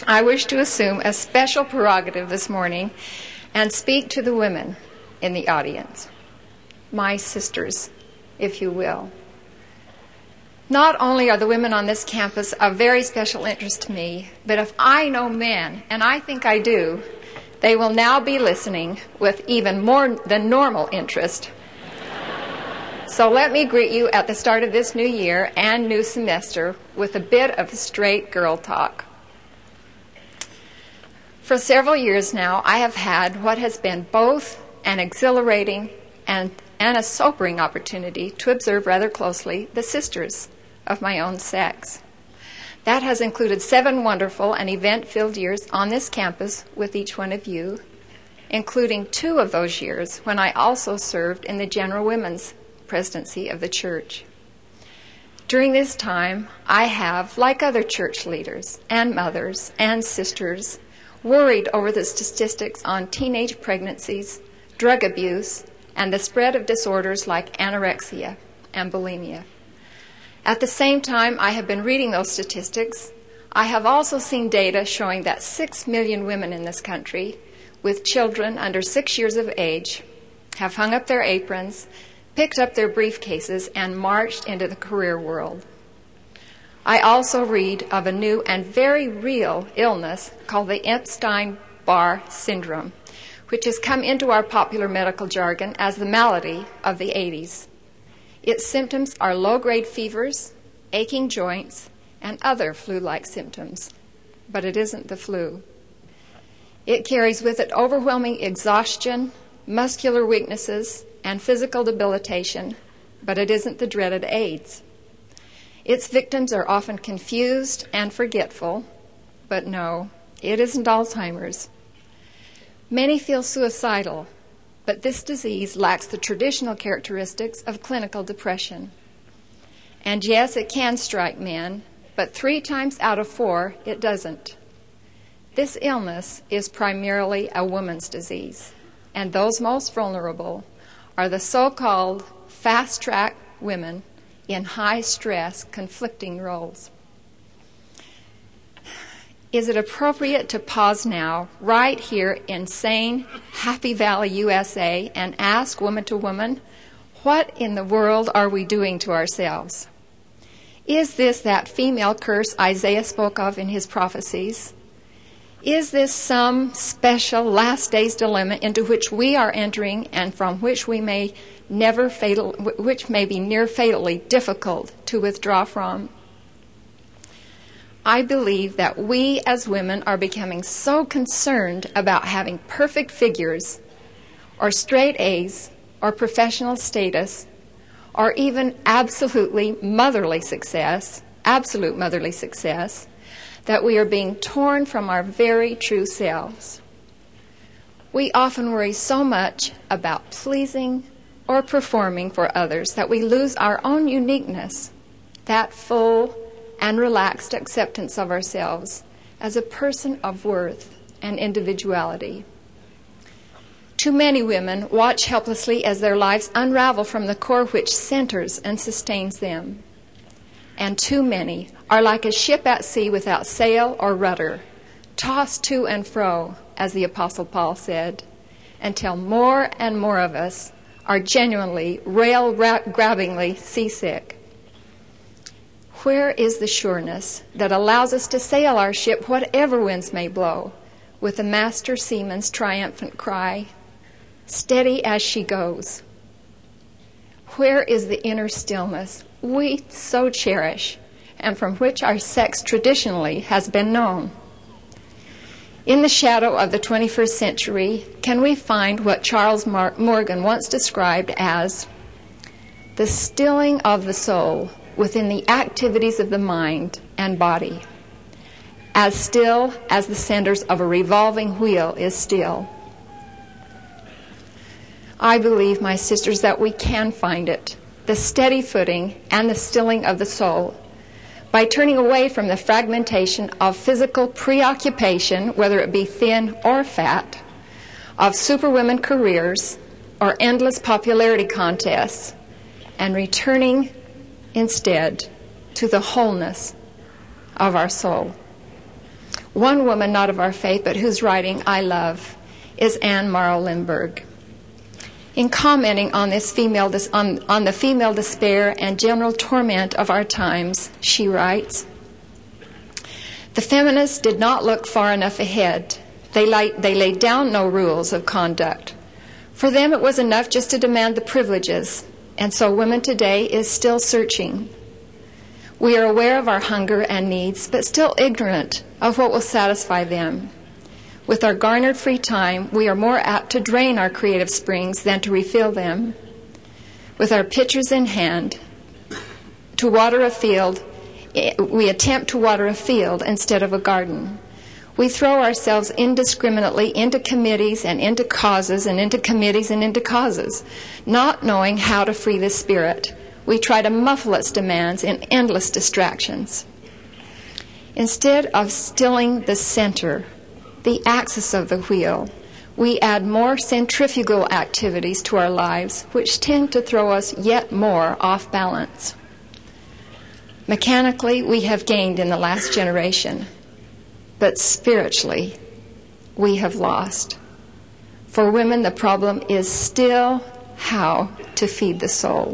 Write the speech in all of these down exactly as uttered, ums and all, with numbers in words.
I wish to assume a special prerogative this morning and speak to the women in the audience, my sisters, if you will. Not only are the women on this campus of very special interest to me, but if I know men, and I think I do, they will now be listening with even more than normal interest. So let me greet you at the start of this new year and new semester with a bit of straight girl talk. For several years now, I have had what has been both an exhilarating and, and a sobering opportunity to observe rather closely the sisters of my own sex. That has included seven wonderful and event-filled years on this campus with each one of you, including two of those years when I also served in the General Women's Presidency of the church. During this time, I have, like other church leaders and mothers and sisters, worried over the statistics on teenage pregnancies, drug abuse, and the spread of disorders like anorexia and bulimia. At the same time I have been reading those statistics, I have also seen data showing that six million women in this country with children under six years of age have hung up their aprons, picked up their briefcases, and marched into the career world. I also read of a new and very real illness called the Epstein-Barr syndrome, which has come into our popular medical jargon as the malady of the eighties. Its symptoms are low-grade fevers, aching joints, and other flu-like symptoms. But it isn't the flu. It carries with it overwhelming exhaustion, muscular weaknesses, and physical debilitation, but it isn't the dreaded AIDS. Its victims are often confused and forgetful, but no, it isn't Alzheimer's. Many feel suicidal, but this disease lacks the traditional characteristics of clinical depression. And yes, it can strike men, but three times out of four, it doesn't. This illness is primarily a woman's disease, and those most vulnerable are the so-called fast-track women in high-stress, conflicting roles. Is it appropriate to pause now, right here in sane Happy Valley, U S A, and ask woman to woman, what in the world are we doing to ourselves? Is this that female curse Isaiah spoke of in his prophecies? Is this some special last days dilemma into which we are entering and from which we may never fatal, which may be near fatally difficult to withdraw from? I believe that we as women are becoming so concerned about having perfect figures or straight A's or professional status or even absolutely motherly success, absolute motherly success, that we are being torn from our very true selves. We often worry so much about pleasing or performing for others that we lose our own uniqueness, that full and relaxed acceptance of ourselves as a person of worth and individuality. Too many women watch helplessly as their lives unravel from the core which centers and sustains them. And too many are like a ship at sea without sail or rudder, tossed to and fro, as the Apostle Paul said, until more and more of us are genuinely, rail-grabbingly seasick. Where is the sureness that allows us to sail our ship whatever winds may blow, with the master seaman's triumphant cry, steady as she goes? Where is the inner stillness we so cherish and from which our sex traditionally has been known? In the shadow of the twenty-first century, can we find what Charles Mar- Morgan once described as the stilling of the soul within the activities of the mind and body, as still as the centers of a revolving wheel is still? I believe, my sisters, that we can find it, the steady footing and the stilling of the soul, by turning away from the fragmentation of physical preoccupation, whether it be thin or fat, of superwomen careers or endless popularity contests, and returning instead to the wholeness of our soul. One woman not of our faith, but whose writing I love, is Anne Morrow Lindbergh. In commenting on this female on, on the female despair and general torment of our times, she writes, "The feminists did not look far enough ahead. They, laid, they laid down no rules of conduct. For them it was enough just to demand the privileges, and so women today is still searching. We are aware of our hunger and needs, but still ignorant of what will satisfy them. With our garnered free time, we are more apt to drain our creative springs than to refill them. With our pitchers in hand, to water a field, we attempt to water a field instead of a garden. We throw ourselves indiscriminately into committees and into causes and into committees and into causes, not knowing how to free the spirit. We try to muffle its demands in endless distractions. Instead of stilling the center, the axis of the wheel, we add more centrifugal activities to our lives, which tend to throw us yet more off balance. Mechanically, we have gained in the last generation, but spiritually, we have lost. For women, the problem is still how to feed the soul.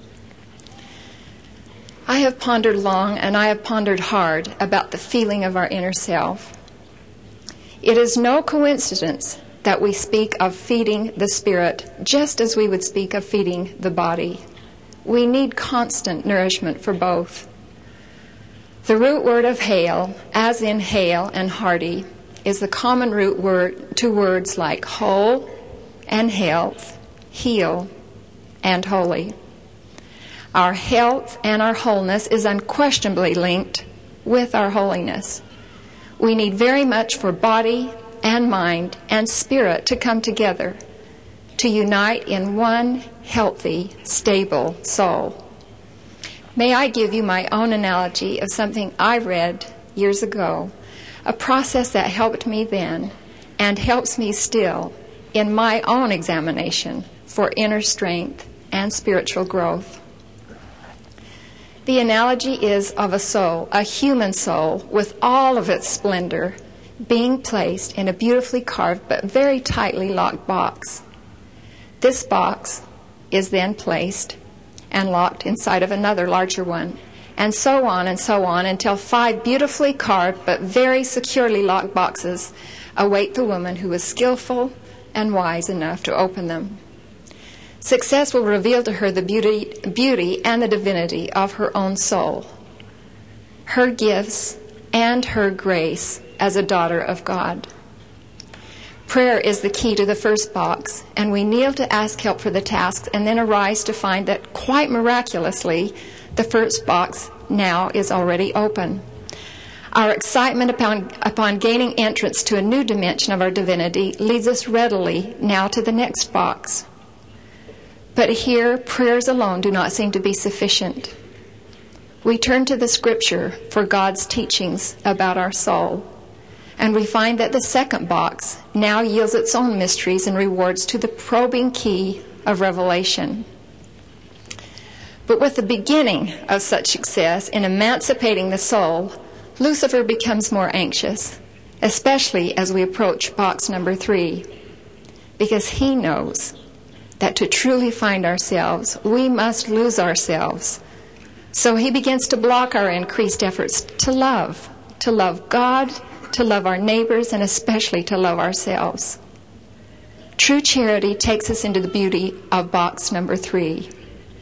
I have pondered long and I have pondered hard about the feeling of our inner self. It is no coincidence that we speak of feeding the spirit just as we would speak of feeding the body. We need constant nourishment for both. The root word of hail, as in hale and hearty, is the common root word to words like whole and health, heal and holy. Our health and our wholeness is unquestionably linked with our holiness. We need very much for body and mind and spirit to come together, to unite in one healthy, stable soul. May I give you my own analogy of something I read years ago, a process that helped me then and helps me still in my own examination for inner strength and spiritual growth. The analogy is of a soul, a human soul, with all of its splendor, being placed in a beautifully carved but very tightly locked box. This box is then placed and locked inside of another larger one, and so on and so on until five beautifully carved but very securely locked boxes await the woman who is skillful and wise enough to open them. Success will reveal to her the beauty, beauty and the divinity of her own soul, her gifts, and her grace as a daughter of God. Prayer is the key to the first box, and we kneel to ask help for the tasks and then arise to find that, quite miraculously, the first box now is already open. Our excitement upon, upon gaining entrance to a new dimension of our divinity leads us readily now to the next box. But here, prayers alone do not seem to be sufficient. We turn to the Scripture for God's teachings about our soul, and we find that the second box now yields its own mysteries and rewards to the probing key of revelation. But with the beginning of such success in emancipating the soul, Lucifer becomes more anxious, especially as we approach box number three, because he knows that to truly find ourselves, we must lose ourselves. So he begins to block our increased efforts to love, to love God, to love our neighbors, and especially to love ourselves. True charity takes us into the beauty of box number three.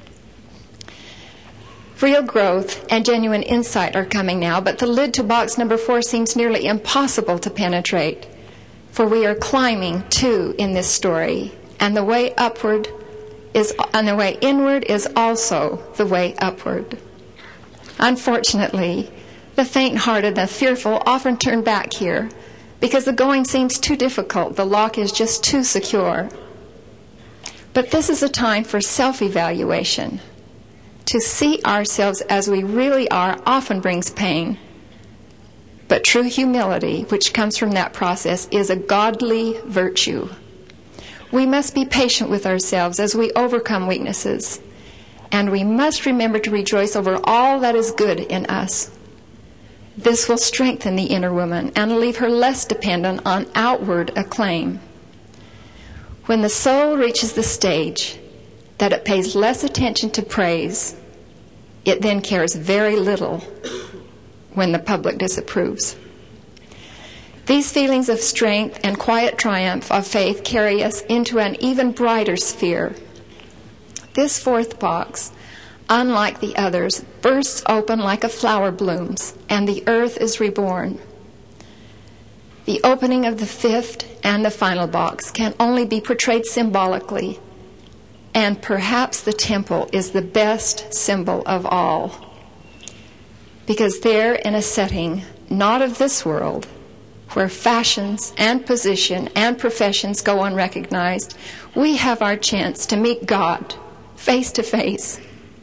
Real growth and genuine insight are coming now, but the lid to box number four seems nearly impossible to penetrate, for we are climbing too in this story, and the way upward is, and the way inward is also the way upward. Unfortunately, the faint-hearted and the fearful often turn back here because the going seems too difficult, the lock is just too secure. But this is a time for self-evaluation. To see ourselves as we really are often brings pain. But true humility, which comes from that process, is a godly virtue. We must be patient with ourselves as we overcome weaknesses. And we must remember to rejoice over all that is good in us. This will strengthen the inner woman and leave her less dependent on outward acclaim. When the soul reaches the stage that it pays less attention to praise, it then cares very little when the public disapproves. These feelings of strength and quiet triumph of faith carry us into an even brighter sphere. This fourth box, unlike the others, bursts open like a flower blooms, and the earth is reborn. The opening of the fifth and the final box can only be portrayed symbolically, and perhaps the temple is the best symbol of all, because there, in a setting not of this world, where fashions and position and professions go unrecognized, we have our chance to meet God face to face.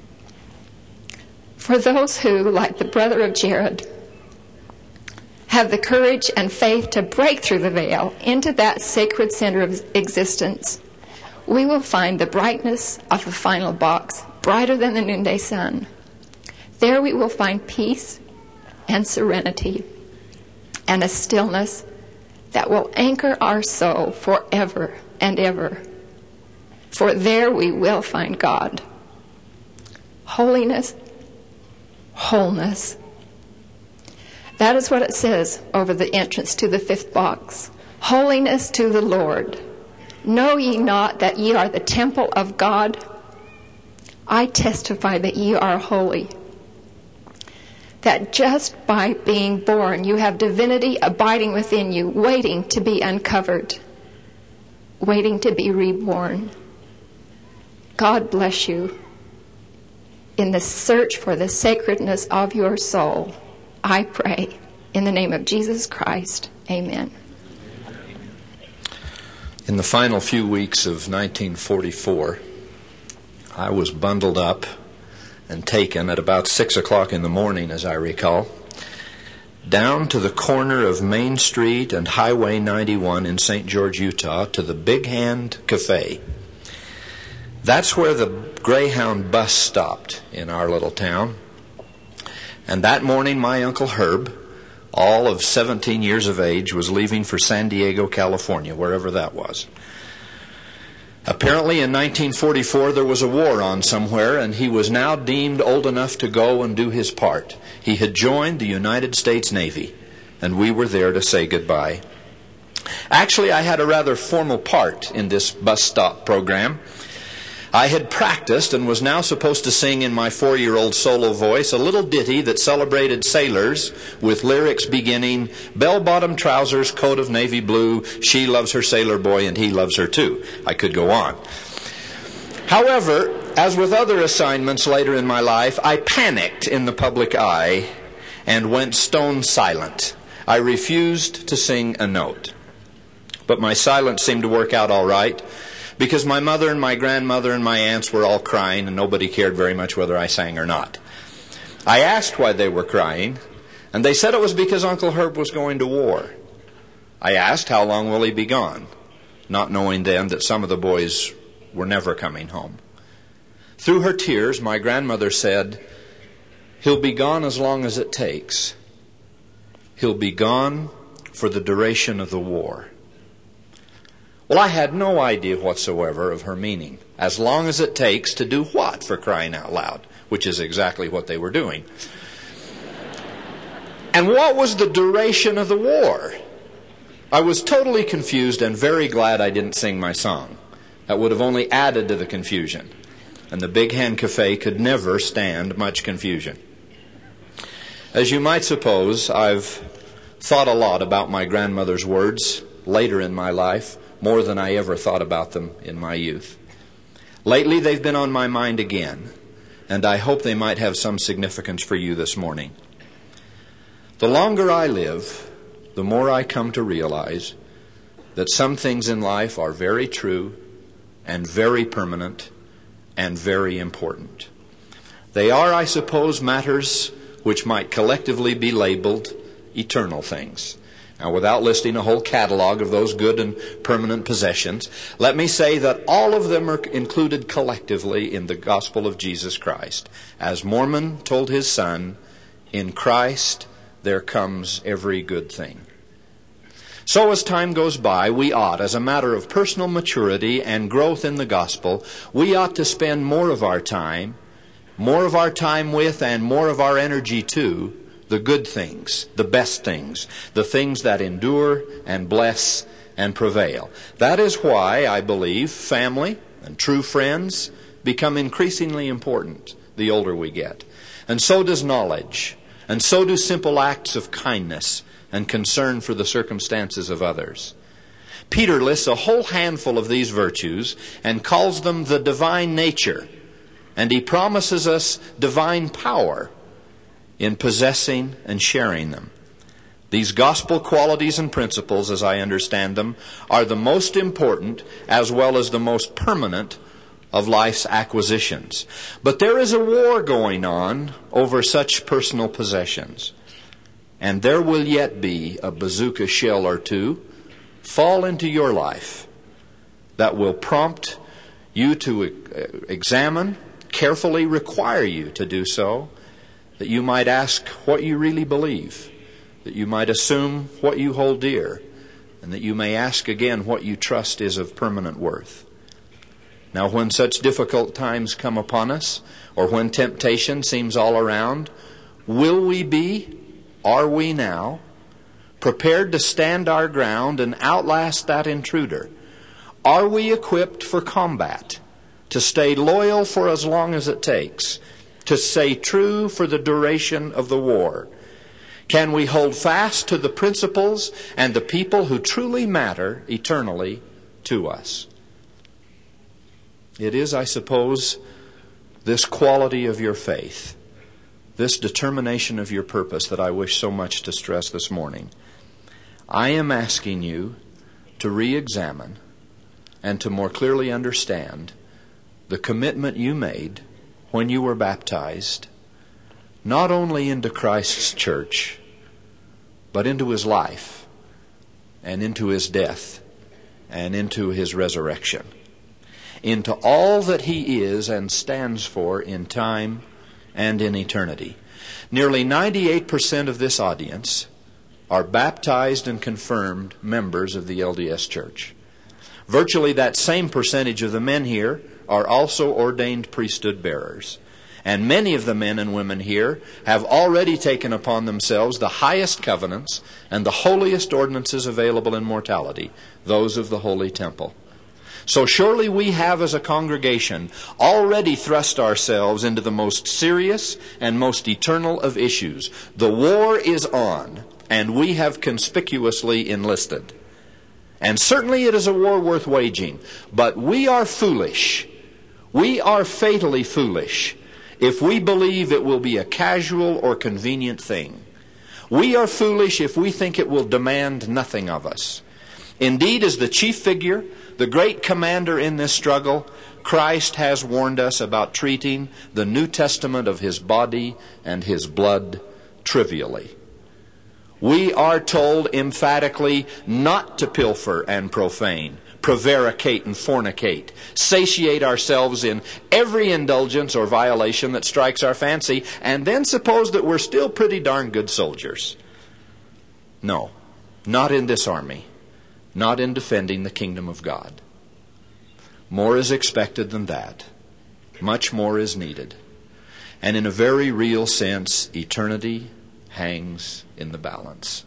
For those who, like the brother of Jared, have the courage and faith to break through the veil into that sacred center of existence, we will find the brightness of the final box, brighter than the noonday sun. There we will find peace and serenity and a stillness that will anchor our soul forever and ever. For there we will find God. Holiness, wholeness. That is what it says over the entrance to the fifth box. Holiness to the Lord. Know ye not that ye are the temple of God? I testify that ye are holy. That just by being born, you have divinity abiding within you, waiting to be uncovered, waiting to be reborn. God bless you. In the search for the sacredness of your soul, I pray in the name of Jesus Christ. Amen. In the final few weeks of nineteen forty-four, I was bundled up and taken at about six o'clock in the morning, as I recall, down to the corner of Main Street and Highway ninety-one in Saint George, Utah, to the Big Hand Cafe. That's where the Greyhound bus stopped in our little town. And that morning, my Uncle Herb, all of seventeen years of age, was leaving for San Diego, California, wherever that was. Apparently in nineteen forty-four there was a war on somewhere, and he was now deemed old enough to go and do his part. He had joined the United States Navy, and we were there to say goodbye. Actually, I had a rather formal part in this bus stop program. I had practiced and was now supposed to sing in my four-year-old solo voice a little ditty that celebrated sailors with lyrics beginning, bell-bottom trousers, coat of navy blue, she loves her sailor boy and he loves her too. I could go on. However, as with other assignments later in my life, I panicked in the public eye and went stone silent. I refused to sing a note. But my silence seemed to work out all right, because my mother and my grandmother and my aunts were all crying, and nobody cared very much whether I sang or not. I asked why they were crying, and they said it was because Uncle Herb was going to war. I asked, how long will he be gone? Not knowing then that some of the boys were never coming home. Through her tears, my grandmother said, he'll be gone as long as it takes. He'll be gone for the duration of the war. Well, I had no idea whatsoever of her meaning. As long as it takes to do what, for crying out loud? Which is exactly what they were doing. And what was the duration of the war? I was totally confused and very glad I didn't sing my song. That would have only added to the confusion. And the Big Hand Cafe could never stand much confusion. As you might suppose, I've thought a lot about my grandmother's words later in my life, more than I ever thought about them in my youth. Lately, they've been on my mind again, and I hope they might have some significance for you this morning. The longer I live, the more I come to realize that some things in life are very true and very permanent and very important. They are, I suppose, matters which might collectively be labeled eternal things. Now, without listing a whole catalog of those good and permanent possessions, let me say that all of them are included collectively in the gospel of Jesus Christ. As Mormon told his son, in Christ there comes every good thing. So as time goes by, we ought, as a matter of personal maturity and growth in the gospel, we ought to spend more of our time, more of our time with and more of our energy to the good things, the best things, the things that endure and bless and prevail. That is why I believe family and true friends become increasingly important the older we get. And so does knowledge, and so do simple acts of kindness and concern for the circumstances of others. Peter lists a whole handful of these virtues and calls them the divine nature, and he promises us divine power in possessing and sharing them. These gospel qualities and principles, as I understand them, are the most important as well as the most permanent of life's acquisitions. But there is a war going on over such personal possessions. And there will yet be a bazooka shell or two fall into your life that will prompt you to examine, carefully require you to do so, that you might ask what you really believe, that you might assume what you hold dear, and that you may ask again what you trust is of permanent worth. Now, when such difficult times come upon us, or when temptation seems all around, will we be, are we now, prepared to stand our ground and outlast that intruder? Are we equipped for combat, to stay loyal for as long as it takes, to stay true for the duration of the war? Can we hold fast to the principles and the people who truly matter eternally to us? It is, I suppose, this quality of your faith, this determination of your purpose that I wish so much to stress this morning. I am asking you to re-examine and to more clearly understand the commitment you made when you were baptized, not only into Christ's church, but into His life and into His death and into His resurrection, into all that He is and stands for in time and in eternity. Nearly ninety-eight percent of this audience are baptized and confirmed members of the L D S Church. Virtually that same percentage of the men here are also ordained priesthood bearers. And many of the men and women here have already taken upon themselves the highest covenants and the holiest ordinances available in mortality, those of the Holy Temple. So surely we have as a congregation already thrust ourselves into the most serious and most eternal of issues. The war is on, and we have conspicuously enlisted. And certainly it is a war worth waging, but we are foolish. We are fatally foolish if we believe it will be a casual or convenient thing. We are foolish if we think it will demand nothing of us. Indeed, as the chief figure, the great commander in this struggle, Christ has warned us about treating the New Testament of His body and His blood trivially. We are told emphatically not to pilfer and profane, prevaricate and fornicate, satiate ourselves in every indulgence or violation that strikes our fancy, and then suppose that we're still pretty darn good soldiers. No, not in this army. Not in defending the kingdom of God. More is expected than that. Much more is needed. And in a very real sense, eternity hangs in the balance.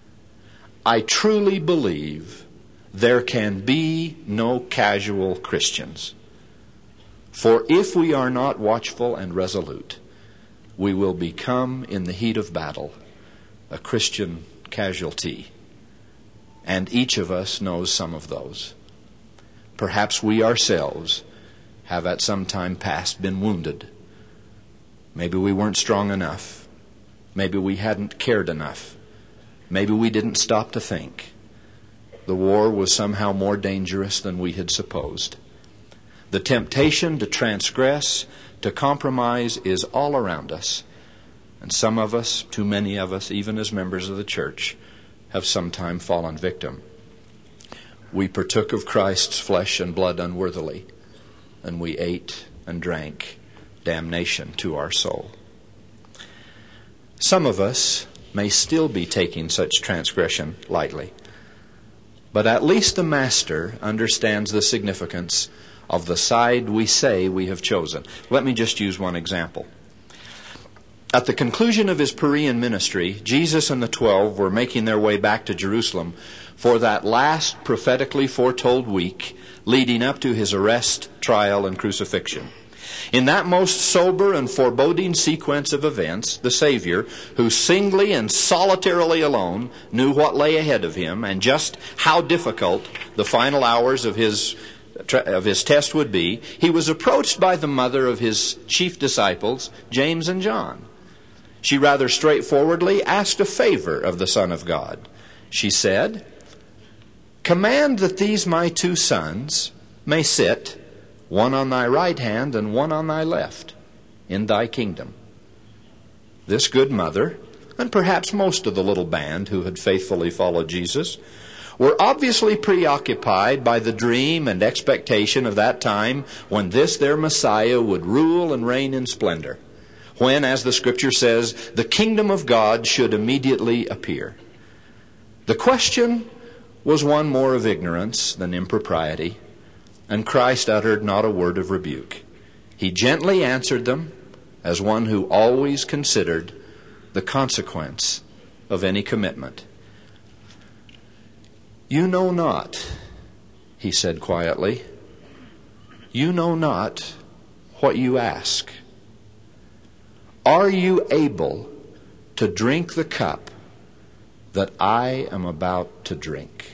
I truly believe there can be no casual Christians. For if we are not watchful and resolute, we will become, in the heat of battle, a Christian casualty. And each of us knows some of those. Perhaps we ourselves have at some time past been wounded. Maybe we weren't strong enough. Maybe we hadn't cared enough. Maybe we didn't stop to think. The war was somehow more dangerous than we had supposed. The temptation to transgress, to compromise, is all around us. And some of us, too many of us, even as members of the church, have sometime fallen victim. We partook of Christ's flesh and blood unworthily, and we ate and drank damnation to our soul. Some of us may still be taking such transgression lightly. But at least the Master understands the significance of the side we say we have chosen. Let me just use one example. At the conclusion of his Perean ministry, Jesus and the twelve were making their way back to Jerusalem for that last prophetically foretold week leading up to his arrest, trial, and crucifixion. In that most sober and foreboding sequence of events, the Savior, who singly and solitarily alone knew what lay ahead of him and just how difficult the final hours of his of his test would be, he was approached by the mother of his chief disciples, James and John. She rather straightforwardly asked a favor of the Son of God. She said, "Command that these my two sons may sit, one on thy right hand and one on thy left, in thy kingdom." This good mother, and perhaps most of the little band who had faithfully followed Jesus, were obviously preoccupied by the dream and expectation of that time when this their Messiah would rule and reign in splendor, when, as the Scripture says, the kingdom of God should immediately appear. The question was one more of ignorance than impropriety, and Christ uttered not a word of rebuke. He gently answered them as one who always considered the consequence of any commitment. "You know not," he said quietly, "you know not what you ask. Are you able to drink the cup that I am about to drink?"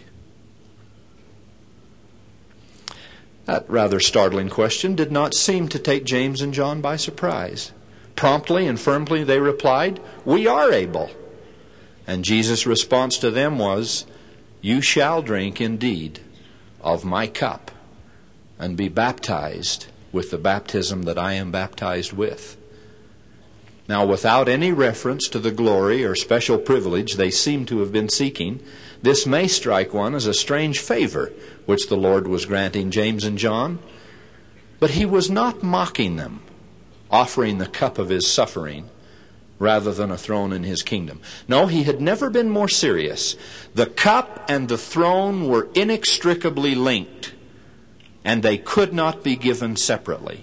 That rather startling question did not seem to take James and John by surprise. Promptly and firmly they replied, "We are able." And Jesus' response to them was, "You shall drink indeed of my cup and be baptized with the baptism that I am baptized with." Now, without any reference to the glory or special privilege they seem to have been seeking, this may strike one as a strange favor which the Lord was granting James and John. But he was not mocking them, offering the cup of his suffering rather than a throne in his kingdom. No, he had never been more serious. The cup and the throne were inextricably linked, and they could not be given separately.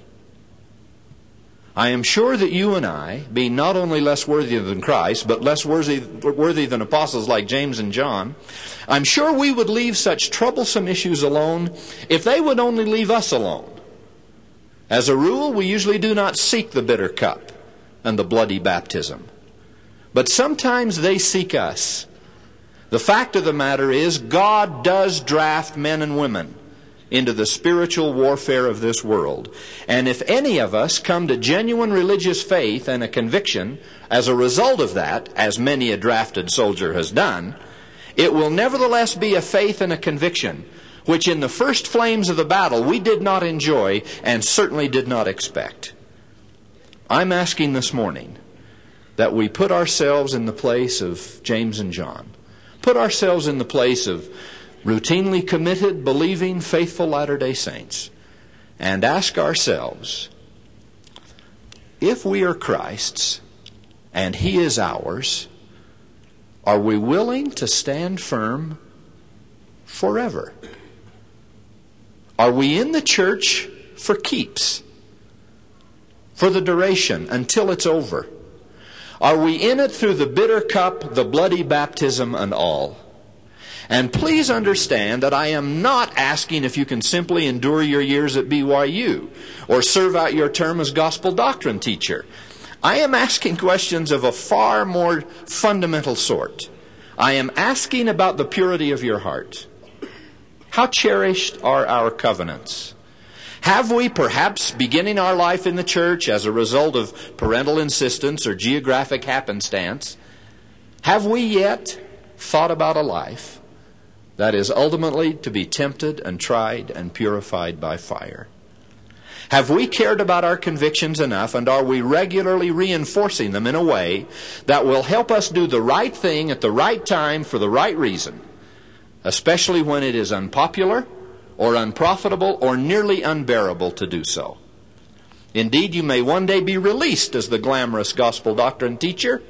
I am sure that you and I, being not only less worthy than Christ, but less worthy, worthy than apostles like James and John, I'm sure we would leave such troublesome issues alone if they would only leave us alone. As a rule, we usually do not seek the bitter cup and the bloody baptism. But sometimes they seek us. The fact of the matter is, God does draft men and women into the spiritual warfare of this world. And if any of us come to genuine religious faith and a conviction as a result of that, as many a drafted soldier has done, it will nevertheless be a faith and a conviction which in the first flames of the battle we did not enjoy and certainly did not expect. I'm asking this morning that we put ourselves in the place of James and John. Put ourselves in the place of routinely committed, believing, faithful Latter-day Saints, and ask ourselves, if we are Christ's and He is ours, are we willing to stand firm forever? Are we in the church for keeps, for the duration, until it's over? Are we in it through the bitter cup, the bloody baptism, and all? And please understand that I am not asking if you can simply endure your years at B Y U or serve out your term as gospel doctrine teacher. I am asking questions of a far more fundamental sort. I am asking about the purity of your heart. How cherished are our covenants? Have we, perhaps beginning our life in the church as a result of parental insistence or geographic happenstance, have we yet thought about a life that is ultimately to be tempted and tried and purified by fire? Have we cared about our convictions enough, and are we regularly reinforcing them in a way that will help us do the right thing at the right time for the right reason, especially when it is unpopular or unprofitable or nearly unbearable to do so? Indeed, you may one day be released as the glamorous gospel doctrine teacher,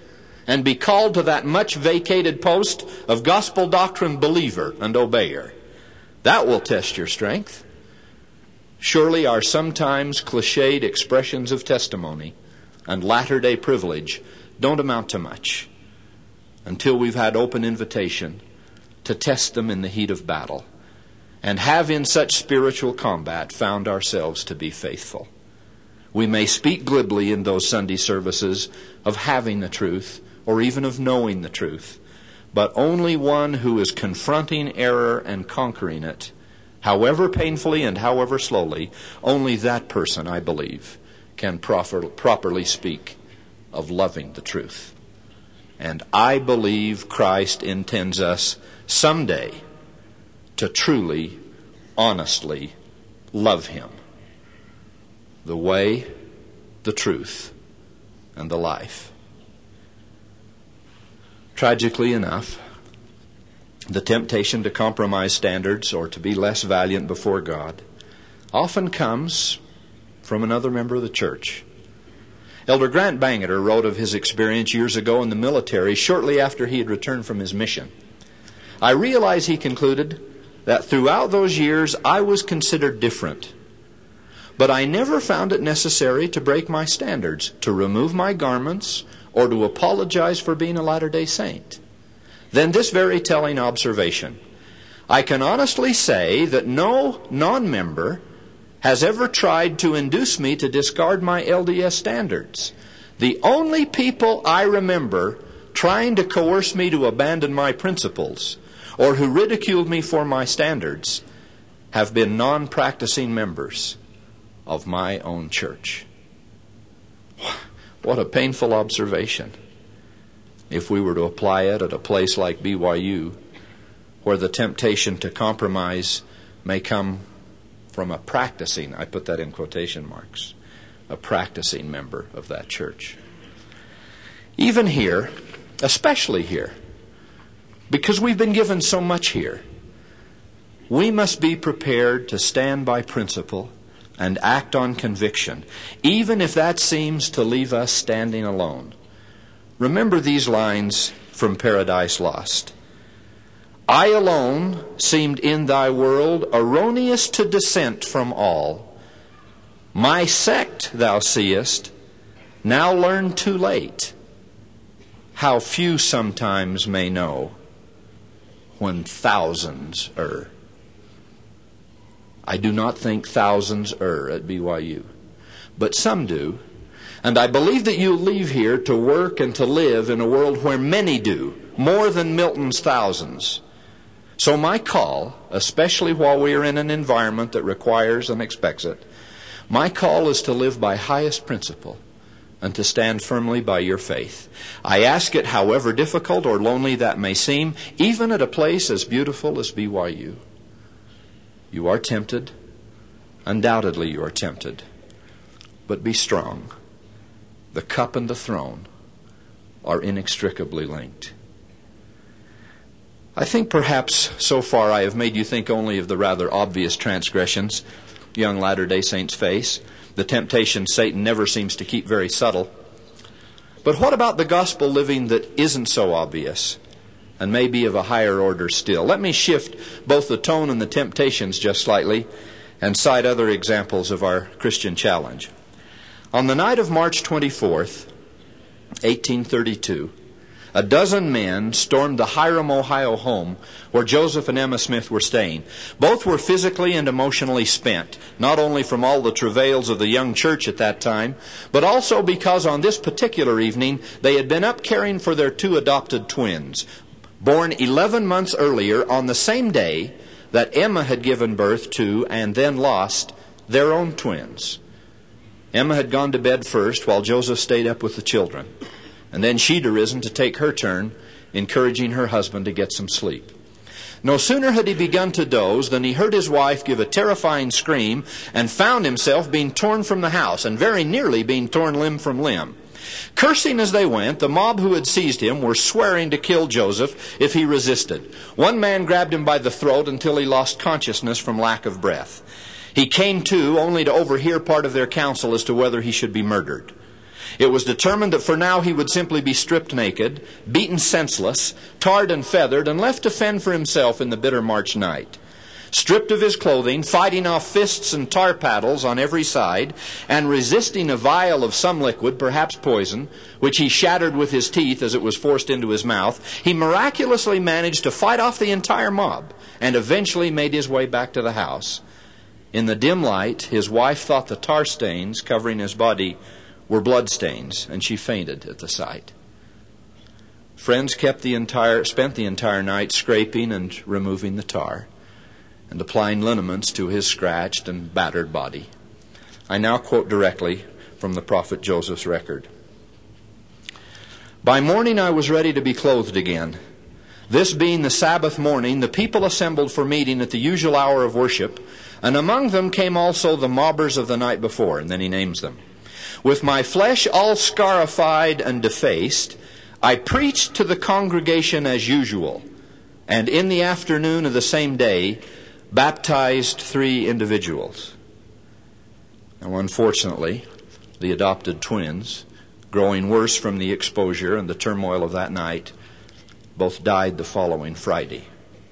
and be called to that much vacated post of gospel doctrine believer and obeyer. That will test your strength. Surely our sometimes cliched expressions of testimony and latter-day privilege don't amount to much until we've had open invitation to test them in the heat of battle and have in such spiritual combat found ourselves to be faithful. We may speak glibly in those Sunday services of having the truth or even of knowing the truth, but only one who is confronting error and conquering it, however painfully and however slowly, only that person, I believe, can proper, properly speak of loving the truth. And I believe Christ intends us someday to truly, honestly love Him. The way, the truth, and the life. Tragically enough, the temptation to compromise standards or to be less valiant before God often comes from another member of the church. Elder Grant Bangeter wrote of his experience years ago in the military shortly after he had returned from his mission. I realize, he concluded, that throughout those years I was considered different. But I never found it necessary to break my standards, to remove my garments, or to apologize for being a Latter-day Saint. Then this very telling observation: I can honestly say that no non-member has ever tried to induce me to discard my L D S standards. The only people I remember trying to coerce me to abandon my principles or who ridiculed me for my standards have been non-practicing members of my own church. What a painful observation if we were to apply it at a place like B Y U, where the temptation to compromise may come from a practicing, I put that in quotation marks, a practicing member of that church. Even here, especially here, because we've been given so much here, we must be prepared to stand by principle and act on conviction, even if that seems to leave us standing alone. Remember these lines from Paradise Lost. I alone seemed in thy world erroneous to dissent from all. My sect, thou seest, now learned too late, how few sometimes may know when thousands err. I do not think thousands err at B Y U, but some do. And I believe that you'll leave here to work and to live in a world where many do, more than Milton's thousands. So my call, especially while we are in an environment that requires and expects it, my call is to live by highest principle and to stand firmly by your faith. I ask it however difficult or lonely that may seem, even at a place as beautiful as B Y U. You are tempted. Undoubtedly you are tempted. But be strong. The cup and the throne are inextricably linked. I think perhaps so far I have made you think only of the rather obvious transgressions young Latter-day Saints face. The temptation Satan never seems to keep very subtle. But what about the gospel living that isn't so obvious and may be of a higher order still? Let me shift both the tone and the temptations just slightly and cite other examples of our Christian challenge. On the night of March twenty-fourth, eighteen thirty-two, a dozen men stormed the Hiram, Ohio home where Joseph and Emma Smith were staying. Both were physically and emotionally spent, not only from all the travails of the young church at that time, but also because on this particular evening they had been up caring for their two adopted twins, born eleven months earlier on the same day that Emma had given birth to and then lost their own twins. Emma had gone to bed first while Joseph stayed up with the children. And then she'd arisen to take her turn, encouraging her husband to get some sleep. No sooner had he begun to doze than he heard his wife give a terrifying scream and found himself being torn from the house and very nearly being torn limb from limb. Cursing as they went, the mob who had seized him were swearing to kill Joseph if he resisted. One man grabbed him by the throat until he lost consciousness from lack of breath. He came to only to overhear part of their counsel as to whether he should be murdered. It was determined that for now he would simply be stripped naked, beaten senseless, tarred and feathered, and left to fend for himself in the bitter March night. Stripped of his clothing, fighting off fists and tar paddles on every side, and resisting a vial of some liquid, perhaps poison, which he shattered with his teeth as it was forced into his mouth, he miraculously managed to fight off the entire mob and eventually made his way back to the house. In the dim light, his wife thought the tar stains covering his body were blood stains, and she fainted at the sight. Friends kept the entire, spent the entire night scraping and removing the tar and applying liniments to his scratched and battered body. I now quote directly from the prophet Joseph's record. By morning I was ready to be clothed again. This being the Sabbath morning, the people assembled for meeting at the usual hour of worship, and among them came also the mobbers of the night before, and then he names them. With my flesh all scarified and defaced, I preached to the congregation as usual, and in the afternoon of the same day baptized three individuals. Now, unfortunately, the adopted twins, growing worse from the exposure and the turmoil of that night, both died the following Friday.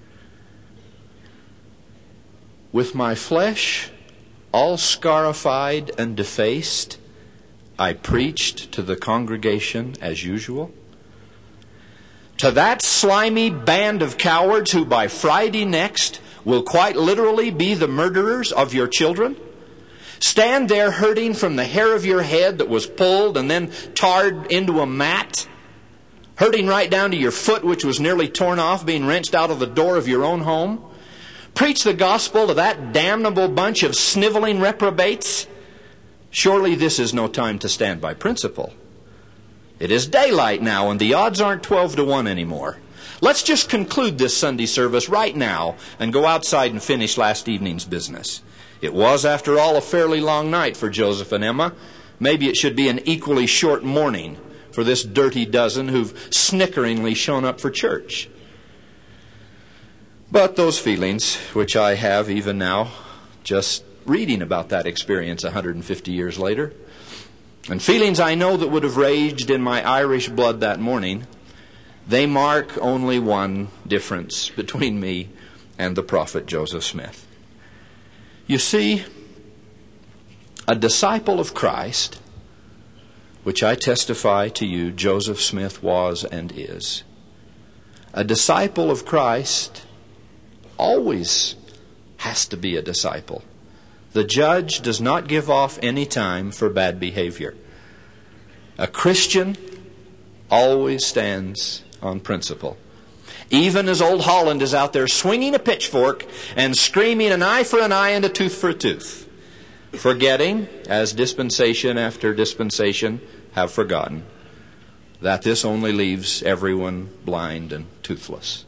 With my flesh all scarified and defaced, I preached to the congregation as usual. To that slimy band of cowards who by Friday next will quite literally be the murderers of your children, stand there hurting from the hair of your head that was pulled and then tarred into a mat, hurting right down to your foot which was nearly torn off, being wrenched out of the door of your own home. Preach the gospel to that damnable bunch of sniveling reprobates. Surely this is no time to stand by principle. It is daylight now, and the odds aren't twelve to one anymore. Let's just conclude this Sunday service right now and go outside and finish last evening's business. It was, after all, a fairly long night for Joseph and Emma. Maybe it should be an equally short morning for this dirty dozen who've snickeringly shown up for church. But those feelings, which I have even now, just reading about that experience one hundred fifty years later, and feelings I know that would have raged in my Irish blood that morning, they mark only one difference between me and the prophet Joseph Smith. You see, a disciple of Christ, which I testify to you Joseph Smith was and is, a disciple of Christ always has to be a disciple. The judge does not give off any time for bad behavior. A Christian always stands on principle. Even as old Holland is out there swinging a pitchfork and screaming an eye for an eye and a tooth for a tooth, forgetting, as dispensation after dispensation have forgotten, that this only leaves everyone blind and toothless.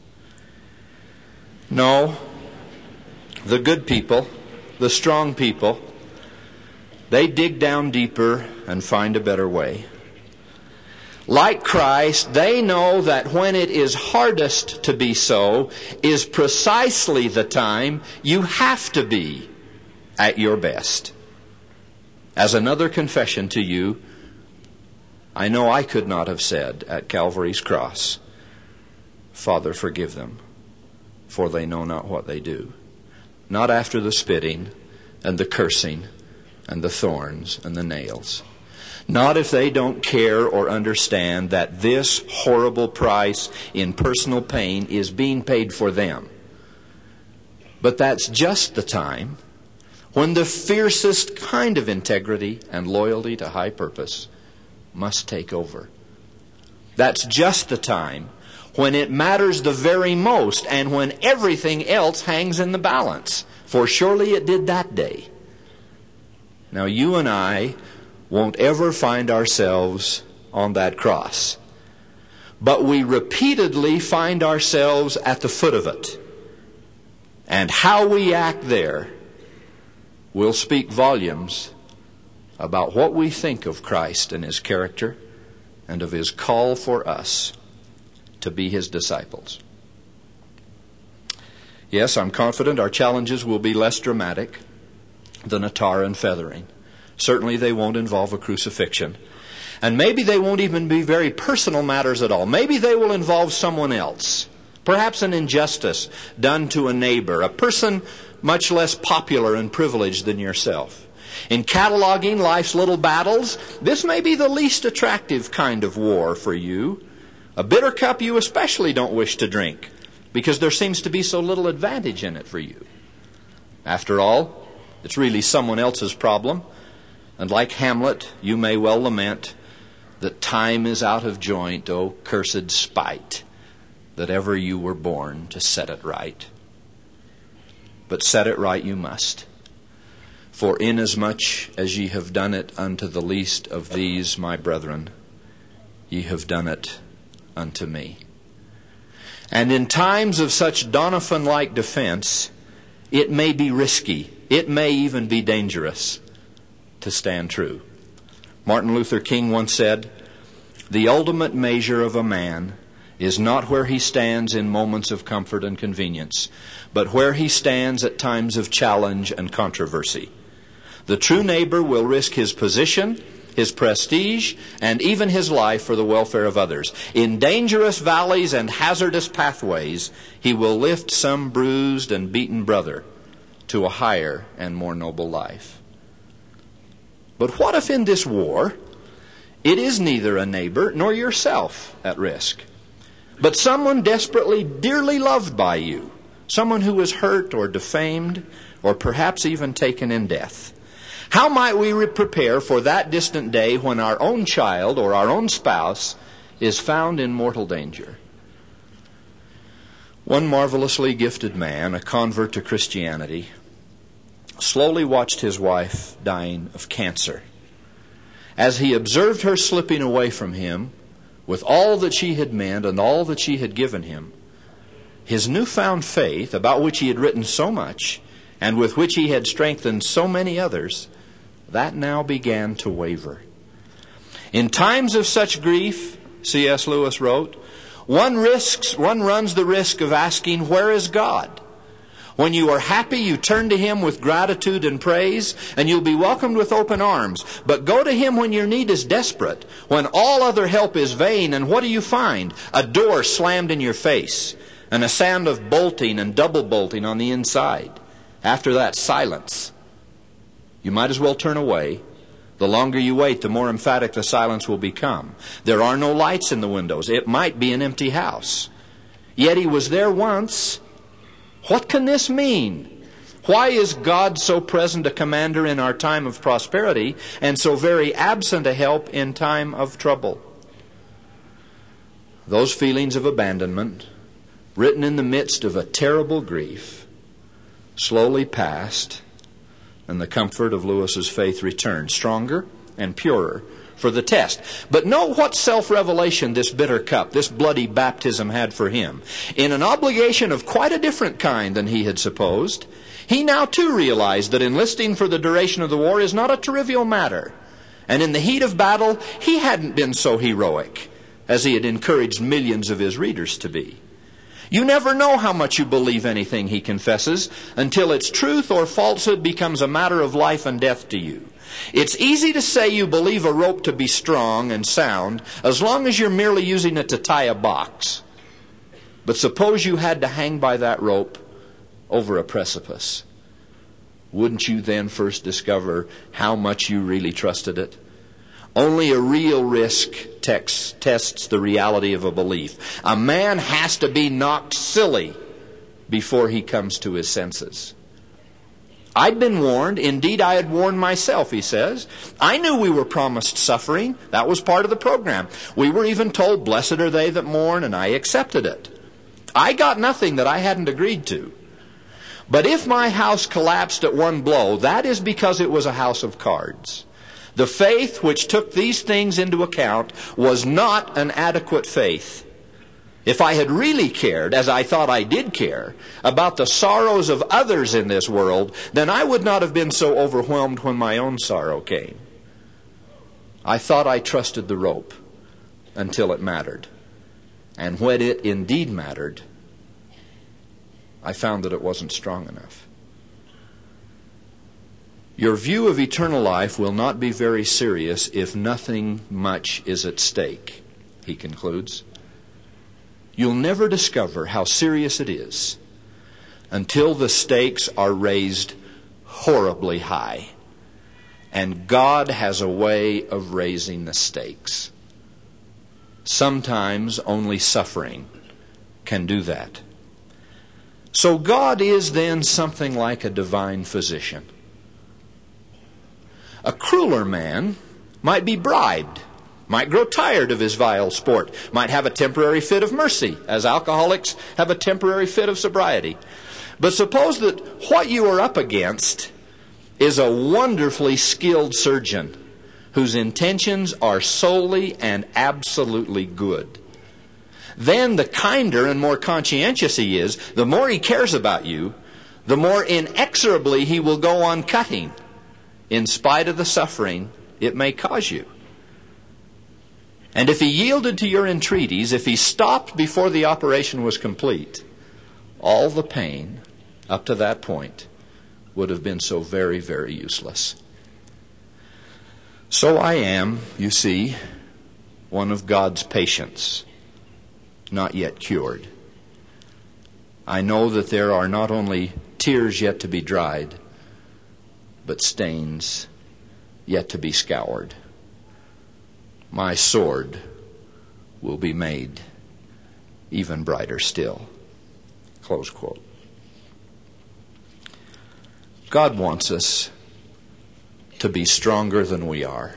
No, the good people, the strong people, they dig down deeper and find a better way. Like Christ, they know that when it is hardest to be so is precisely the time you have to be at your best. As another confession to you, I know I could not have said at Calvary's cross, Father, forgive them, for they know not what they do. Not after the spitting and the cursing and the thorns and the nails. Not if they don't care or understand that this horrible price in personal pain is being paid for them. But that's just the time when the fiercest kind of integrity and loyalty to high purpose must take over. That's just the time when it matters the very most and when everything else hangs in the balance. For surely it did that day. Now you and I won't ever find ourselves on that cross. But we repeatedly find ourselves at the foot of it. And how we act there will speak volumes about what we think of Christ and His character and of His call for us to be His disciples. Yes, I'm confident our challenges will be less dramatic than a tar and feathering. Certainly they won't involve a crucifixion. And maybe they won't even be very personal matters at all. Maybe they will involve someone else. Perhaps an injustice done to a neighbor, a person much less popular and privileged than yourself. In cataloging life's little battles, this may be the least attractive kind of war for you. A bitter cup you especially don't wish to drink, because there seems to be so little advantage in it for you. After all, it's really someone else's problem. And like Hamlet, you may well lament that time is out of joint, O cursed spite, that ever you were born to set it right. But set it right you must. For inasmuch as ye have done it unto the least of these my brethren, ye have done it unto me. And in times of such Doniphan-like defense, it may be risky, it may even be dangerous to stand true. Martin Luther King once said, "The ultimate measure of a man is not where he stands in moments of comfort and convenience, but where he stands at times of challenge and controversy. The true neighbor will risk his position, his prestige, and even his life for the welfare of others. In dangerous valleys and hazardous pathways, he will lift some bruised and beaten brother to a higher and more noble life." But what if in this war, it is neither a neighbor nor yourself at risk, but someone desperately, dearly loved by you, someone who is hurt or defamed, or perhaps even taken in death? How might we prepare for that distant day when our own child or our own spouse is found in mortal danger? One marvelously gifted man, a convert to Christianity, slowly watched his wife dying of cancer. As he observed her slipping away from him with all that she had meant and all that she had given him, his newfound faith, about which he had written so much and with which he had strengthened so many others, that now began to waver. In times of such grief, C S Lewis wrote, one risks, one runs the risk of asking, where is God? When you are happy, you turn to Him with gratitude and praise, and you'll be welcomed with open arms. But go to Him when your need is desperate, when all other help is vain, and what do you find? A door slammed in your face, and a sound of bolting and double bolting on the inside. After that, silence. You might as well turn away. The longer you wait, the more emphatic the silence will become. There are no lights in the windows. It might be an empty house. Yet He was there once. What can this mean? Why is God so present a commander in our time of prosperity and so very absent a help in time of trouble? Those feelings of abandonment, written in the midst of a terrible grief, slowly passed, and the comfort of Lewis's faith returned, stronger and purer for the test. But note what self-revelation this bitter cup, this bloody baptism had for him. In an obligation of quite a different kind than he had supposed, he now too realized that enlisting for the duration of the war is not a trivial matter. And in the heat of battle, he hadn't been so heroic as he had encouraged millions of his readers to be. You never know how much you believe anything, he confesses, until its truth or falsehood becomes a matter of life and death to you. It's easy to say you believe a rope to be strong and sound as long as you're merely using it to tie a box. But suppose you had to hang by that rope over a precipice. Wouldn't you then first discover how much you really trusted it? Only a real risk text tests the reality of a belief. A man has to be knocked silly before he comes to his senses. I'd been warned. Indeed, I had warned myself, he says. I knew we were promised suffering. That was part of the program. We were even told, blessed are they that mourn, and I accepted it. I got nothing that I hadn't agreed to. But if my house collapsed at one blow, that is because it was a house of cards. The faith which took these things into account was not an adequate faith. If I had really cared, as I thought I did care, about the sorrows of others in this world, then I would not have been so overwhelmed when my own sorrow came. I thought I trusted the rope until it mattered. And when it indeed mattered, I found that it wasn't strong enough. Your view of eternal life will not be very serious if nothing much is at stake, he concludes. You'll never discover how serious it is until the stakes are raised horribly high. And God has a way of raising the stakes. Sometimes only suffering can do that. So God is then something like a divine physician. A crueler man might be bribed, might grow tired of his vile sport, might have a temporary fit of mercy, as alcoholics have a temporary fit of sobriety. But suppose that what you are up against is a wonderfully skilled surgeon whose intentions are solely and absolutely good. Then the kinder and more conscientious he is, the more he cares about you, the more inexorably he will go on cutting, in spite of the suffering it may cause you. And if he yielded to your entreaties, if he stopped before the operation was complete, all the pain up to that point would have been so very, very useless. So I am, you see, one of God's patients, not yet cured. I know that there are not only tears yet to be dried, but stains yet to be scoured. My sword will be made even brighter still. Close quote. God wants us to be stronger than we are,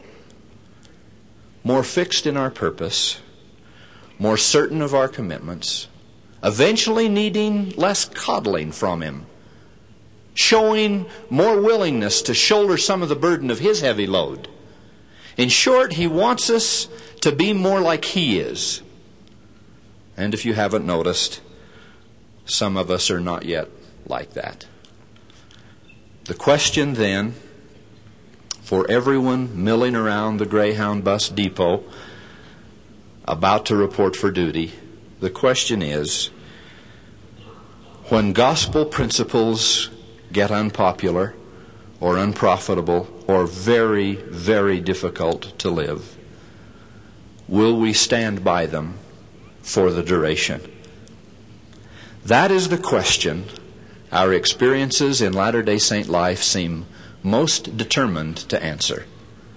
more fixed in our purpose, more certain of our commitments, eventually needing less coddling from Him, showing more willingness to shoulder some of the burden of His heavy load. In short, He wants us to be more like He is. And if you haven't noticed, some of us are not yet like that. The question then, for everyone milling around the Greyhound bus depot about to report for duty, the question is, when gospel principles get unpopular or unprofitable or very, very difficult to live, will we stand by them for the duration? That is the question our experiences in Latter-day Saint life seem most determined to answer.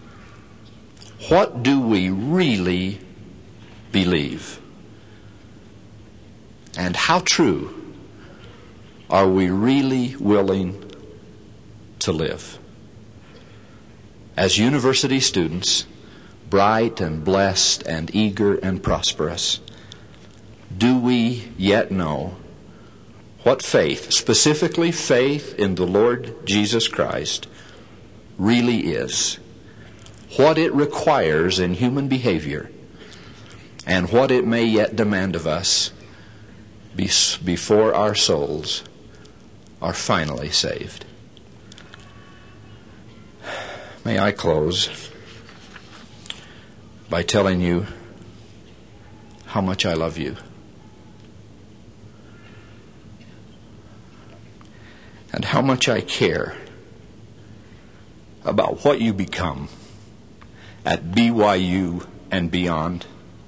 What do we really believe? And how true are we really willing to live? As university students, bright and blessed and eager and prosperous, do we yet know what faith, specifically faith in the Lord Jesus Christ, really is? What it requires in human behavior, and what it may yet demand of us before our souls are finally saved. May I close by telling you how much I love you, and how much I care about what you become at B Y U and beyond.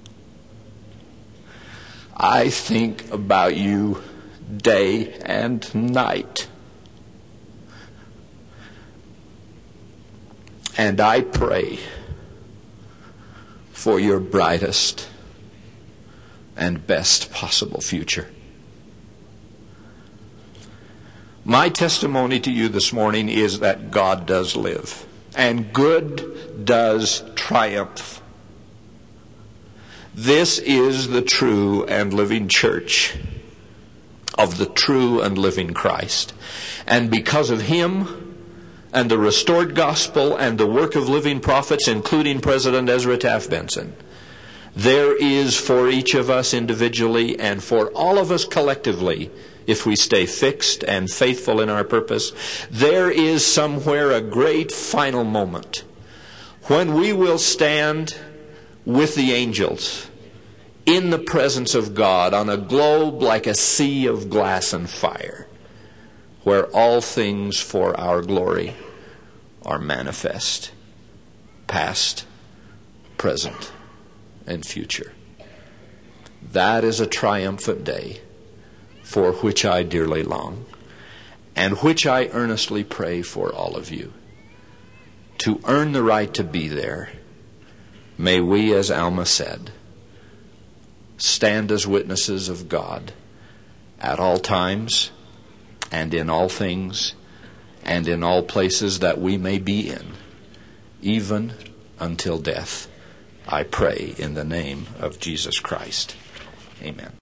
I think about you day and night. And I pray for your brightest and best possible future. My testimony to you this morning is that God does live, and good does triumph. This is the true and living church of the true and living Christ. And because of Him and the restored gospel and the work of living prophets, including President Ezra Taft Benson, there is for each of us individually and for all of us collectively, if we stay fixed and faithful in our purpose, there is somewhere a great final moment when we will stand with the angels in the presence of God on a globe like a sea of glass and fire, where all things for our glory are manifest, past, present, and future. That is a triumphant day for which I dearly long, and which I earnestly pray for all of you. To earn the right to be there, may we, as Alma said, stand as witnesses of God at all times and in all things and in all places that we may be in, even until death. I pray in the name of Jesus Christ. Amen.